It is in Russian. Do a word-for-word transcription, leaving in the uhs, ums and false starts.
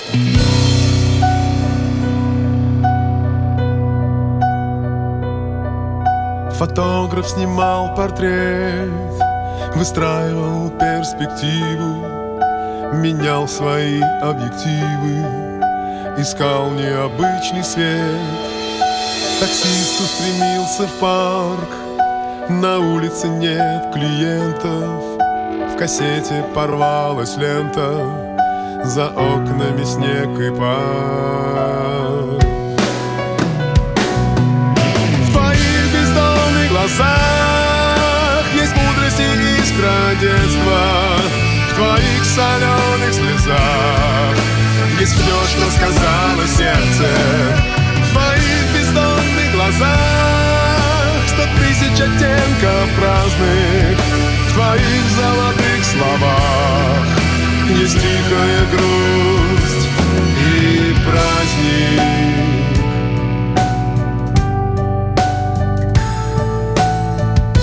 Фотограф снимал портрет, выстраивал перспективу, менял свои объективы, искал необычный свет. Таксист устремился в парк, на улице нет клиентов, в кассете порвалась лента, за окнами снег и пар. В твоих бездомных глазах есть мудрость и искра детства, в твоих соленых слезах есть все, что сказала сердце.